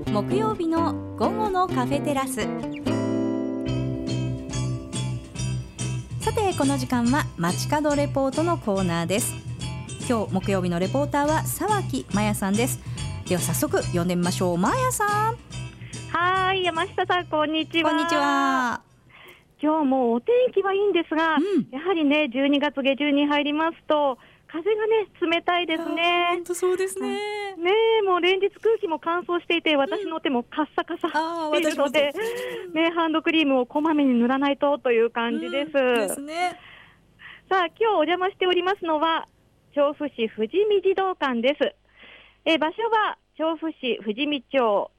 木曜日の午後のカフェテラス。さてこの時間は街角レポートのコーナーです。今日木曜日のレポーターは沢木麻也さんです。では早速呼んでみましょう。麻也さん。 はい、山下さん、こんにちは。 こんにちは。 今日もお天気はいいんですが、やはりね、12月下旬に入りますと風がね、冷たいですね。 本当そうですね。 ねえ、もう連日空気も乾燥していて、私の手もカッサカサしているので、ね、ハンドクリームをこまめに塗らないとという感じです。 ですね。 さあ、今日お邪魔しておりますのは調布市富士見児童館です。場所は調布市富士見町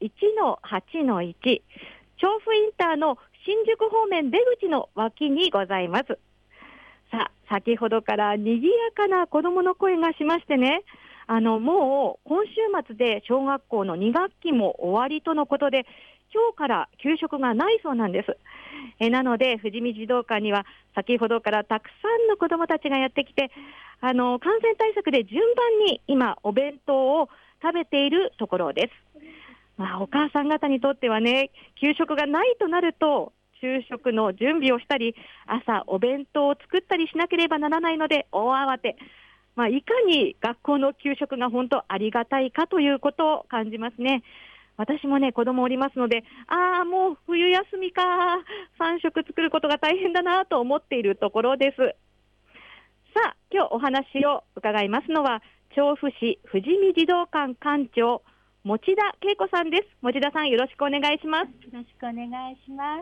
1-8-1 調布インターの新宿方面出口の脇にございます。さあ、先ほどから賑やかな子どもの声がしましてね、もう今週末で小学校の2学期も終わりとのことで、今日から給食がないそうなんです。なので富士見児童館には先ほどからたくさんの子どもたちがやってきて、感染対策で順番に今お弁当を食べているところです。お母さん方にとってはね、給食がないとなると昼食の準備をしたり、朝お弁当を作ったりしなければならないので大慌て。いかに学校の給食が本当ありがたいかということを感じますね。私もね、子供おりますので、もう冬休みか、3食作ることが大変だなと思っているところです。さあ、今日お話を伺いますのは調布市富士見児童館館長持田恵子さんです。持田さん、よろしくお願いします。 よろしくお願いします。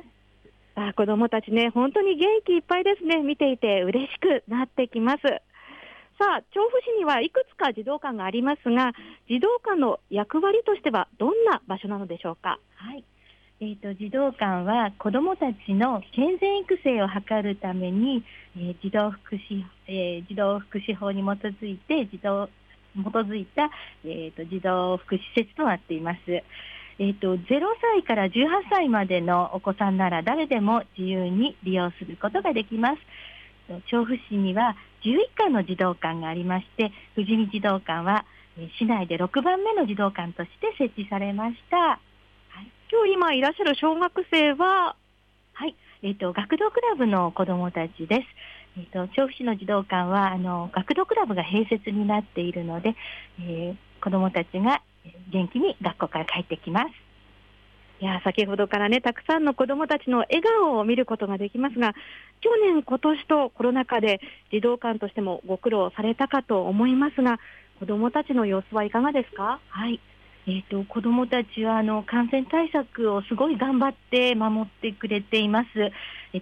子どもたちね、本当に元気いっぱいですね。見ていて嬉しくなってきます。さあ、調布市にはいくつか児童館がありますが、児童館の役割としてはどんな場所なのでしょうか。 はい、児童館は子どもたちの健全育成を図るために、児童福祉法に基づいた、児童福祉施設となっています。0歳から18歳までのお子さんなら誰でも自由に利用することができます。調布市には11館の児童館がありまして、富士見児童館は市内で6番目の児童館として設置されました。 今日今いらっしゃる小学生は、 学童クラブの子どもたちです。調布市の児童館は学童クラブが併設になっているので、子どもたちが元気に学校から帰ってきます。 いや、先ほどからね、たくさんの子どもたちの笑顔を見ることができますが、去年今年とコロナ禍で児童館としてもご苦労されたかと思いますが、子どもたちの様子はいかがですか。 子どもたちは感染対策をすごい頑張って守ってくれています。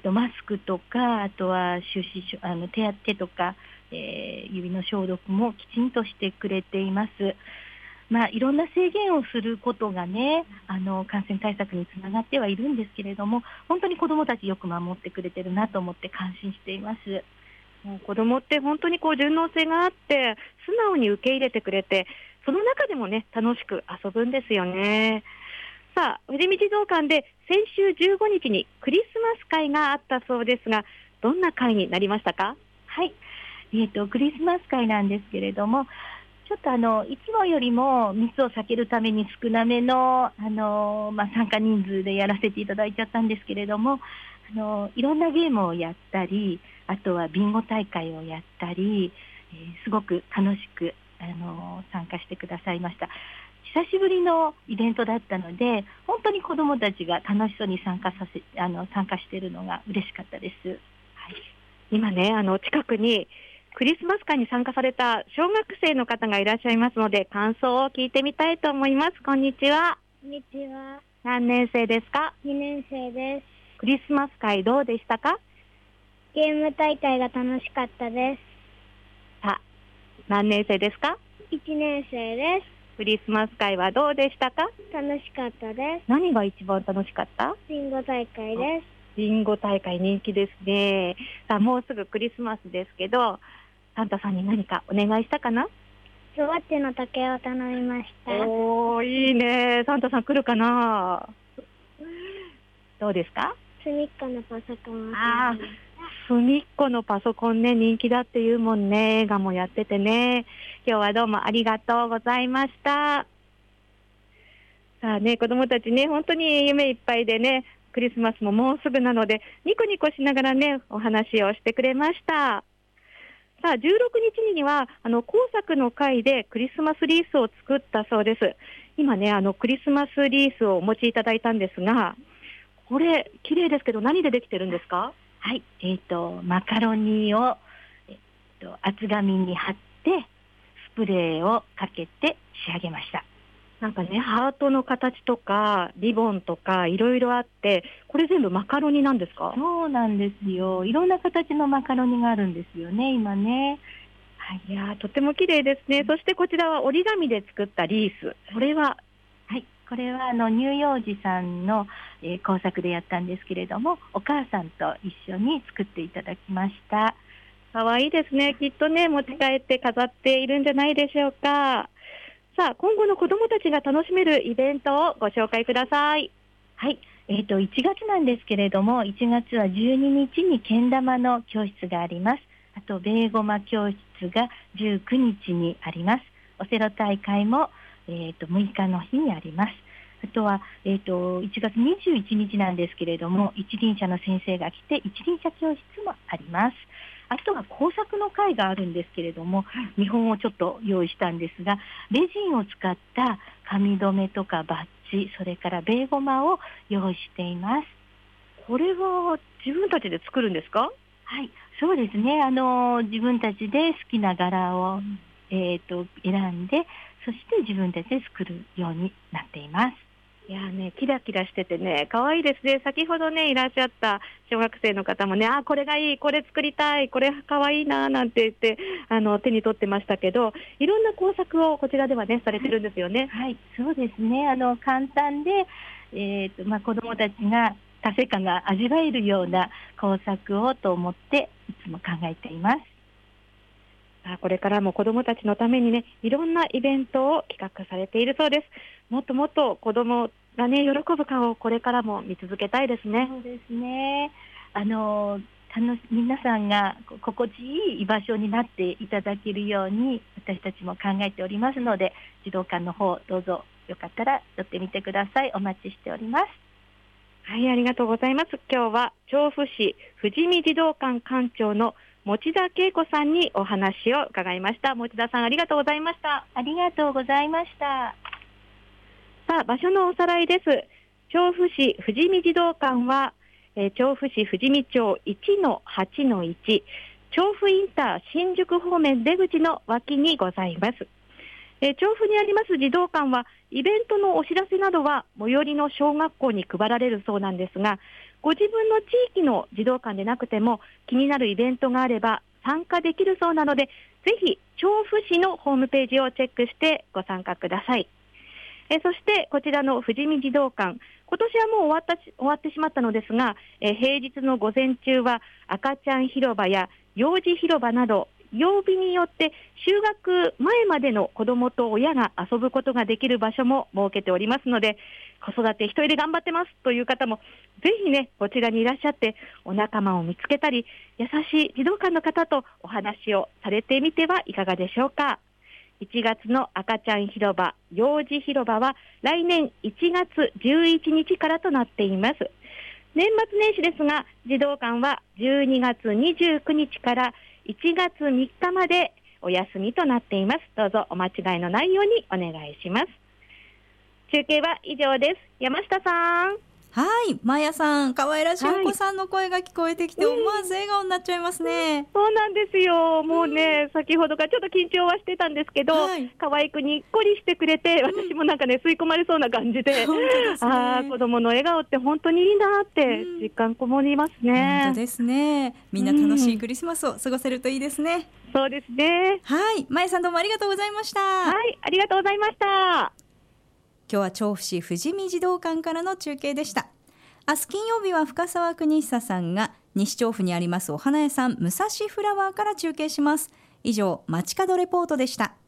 マスクとか、あとは手とか、指の消毒もきちんとしてくれています。いろんな制限をすることがね、感染対策につながってはいるんですけれども、本当に子どもたちよく守ってくれてるなと思って感心しています。 子どもって本当に順応性があって素直に受け入れてくれて、その中でもね、楽しく遊ぶんですよね。さあ、富士見児童館で先週15日にクリスマス会があったそうですが、どんな会になりましたか。 クリスマス会なんですけれども、ちょっといつもよりも密を避けるために少なめの、参加人数でやらせていただいちゃったんですけれども、いろんなゲームをやったり、あとはビンゴ大会をやったり、すごく楽しく参加してくださいました。久しぶりのイベントだったので、本当に子どもたちが楽しそうに参加しているのが嬉しかったです。 今ね、近くにクリスマス会に参加された小学生の方がいらっしゃいますので、感想を聞いてみたいと思います。こんにちは。 こんにちは。 何年生ですか。 2年生です。 クリスマス会どうでしたか。 ゲーム大会が楽しかったです。 何年生ですか。 1年生です。 クリスマス会はどうでしたか。 楽しかったです。 何が一番楽しかった。 ビンゴ大会です。 ビンゴ大会人気ですね。さあ、もうすぐクリスマスですけど、サンタさんに何かお願いしたかな。 スワッチの時計を頼みました。 おー、いいね。サンタさん来るかな。どうですか。 隅っこのパソコンを。 隅っこのパソコンね、人気だっていうもんね。映画もやっててね。今日はどうもありがとうございました。ささあね、子どもたちね、本当に夢いっぱいでね、クリスマスももうすぐなので、ニコニコしながらね、お話をしてくれました。さあ、16日には、工作の会でクリスマスリースを作ったそうです。今ね、クリスマスリースをお持ちいただいたんですが、これ、綺麗ですけど、何でできてるんですか？ はい、マカロニを、厚紙に貼って、スプレーをかけて仕上げました。 なんかね、ハートの形とか、リボンとか、いろいろあって、これ全部マカロニなんですか？ そうなんですよ。いろんな形のマカロニがあるんですよね、今ね。 はい、いやとても綺麗ですね。そしてこちらは折り紙で作ったリース。これは？ はい、これは乳幼児さんの、工作でやったんですけれども、お母さんと一緒に作っていただきました。 かわいいですね。きっとね、持ち帰って飾っているんじゃないでしょうか。さあ、今後の子どもたちが楽しめるイベントをご紹介ください。 はい、1月なんですけれども、1月は12日にけん玉の教室があります。あと、ベーゴマ教室が19日にあります。オセロ大会も、6日の日にあります。あとは、1月21日なんですけれども、一輪車の先生が来て、一輪車教室もあります。あとは工作の会があるんですけれども、見本をちょっと用意したんですが、レジンを使った紙留めとかバッジ、それからベーゴマを用意しています。 これは自分たちで作るんですか？ はい、そうですね。自分たちで好きな柄を、選んで、そして自分たちで作るようになっています。 いやね、キラキラしててね、可愛いですね。先ほどね、いらっしゃった小学生の方もね、これがいい、これ作りたい、これ可愛いな、なんて言って、手に取ってましたけど、いろんな工作をこちらではね、されてるんですよね。 はい、そうですね。簡単で、子どもたちが達成感が味わえるような工作をと思って、いつも考えています。 これからも子どもたちのためにね、いろんなイベントを企画されているそうです。もっともっと子どもがね、喜ぶ顔をこれからも見続けたいですね。 そうですね。皆さんが心地いい居場所になっていただけるように、私たちも考えておりますので、児童館の方、どうぞよかったら寄ってみてください。お待ちしております。 はい、ありがとうございます。今日は調布市富士見児童館館長の持田恵子さんにお話を伺いました。持田さん、ありがとうございました。 ありがとうございました。 さあ、場所のおさらいです。調布市富士見児童館は、調布市富士見町 1-8-1、調布インター新宿方面出口の脇にございます。調布にあります児童館は、イベントのお知らせなどは最寄りの小学校に配られるそうなんですが、ご自分の地域の児童館でなくても気になるイベントがあれば参加できるそうなので、ぜひ調布市のホームページをチェックしてご参加ください。そしてこちらの富士見児童館、今年はもう終わってしまったのですが、平日の午前中は赤ちゃん広場や幼児広場など、曜日によって就学前までの子どもと親が遊ぶことができる場所も設けておりますので、子育て一人で頑張ってますという方もぜひね、こちらにいらっしゃってお仲間を見つけたり、優しい児童館の方とお話をされてみてはいかがでしょうか。1月の赤ちゃん広場、幼児広場は来年1月11日からとなっています。年末年始ですが、児童館は12月29日から1月3日までお休みとなっています。どうぞお間違いのないようにお願いします。中継は以上です。山下さん。 はい、まやさん、可愛らしいお子さんの声が聞こえてきて、思わず笑顔になっちゃいますね。 そうなんですよ。もうね、先ほどからちょっと緊張はしてたんですけど、可愛くにっこりしてくれて、私もなんかね、吸い込まれそうな感じで、子供の笑顔って本当にいいなって実感こもりますね。 本当ですね。みんな楽しいクリスマスを過ごせるといいですね。 そうですね。 はい、まやさんどうもありがとうございました。 はい、ありがとうございました。 今日は調布市富士見児童館からの中継でした。明日金曜日は深澤邦久さんが西調布にありますお花屋さん武蔵フラワーから中継します。以上、街角レポートでした。